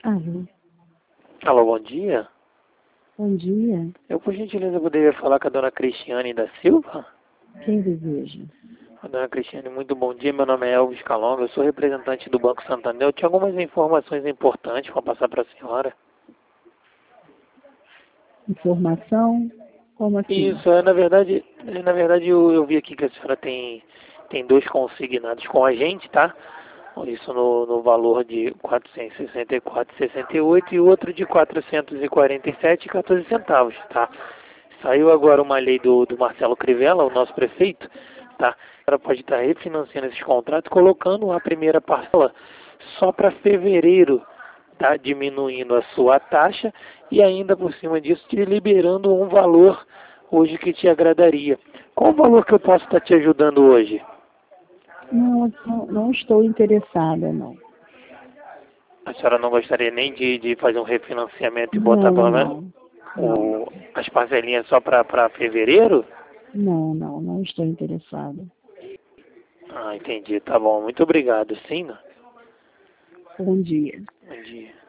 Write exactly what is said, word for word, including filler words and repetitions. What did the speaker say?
Alô, Alô, bom dia. bom dia. Eu, por gentileza, poderia falar com a dona Cristiane da Silva? Quem deseja? A dona Cristiane, muito bom dia. Meu nome é Elvis Calonga, eu sou representante do Banco Santander. Eu tinha algumas informações importantes para passar para a senhora. Informação? Como assim? Isso, é, na verdade, é, na verdade eu, eu vi aqui que a senhora tem, tem dois consignados com a gente, tá? Isso no, no valor de quatrocentos e sessenta e quatro vírgula sessenta e oito e o outro de quatrocentos e quarenta e sete vírgula quatorze centavos, tá? Saiu agora uma lei do, do Marcelo Crivella, o nosso prefeito, tá? Ela pode estar refinanciando esses contratos, colocando a primeira parcela só para fevereiro, tá? Diminuindo a sua taxa e ainda por cima disso te liberando um valor hoje que te agradaria. Qual o valor que eu posso estar te ajudando hoje? Não, não, não estou interessada, não. A senhora não gostaria nem de, de fazer um refinanciamento e botar Não, pelo menos não, não, o, as parcelinhas só para fevereiro? não, não, não estou interessada. Ah, entendi. Tá bom. Muito obrigado. Sim, né? Bom dia. Bom dia.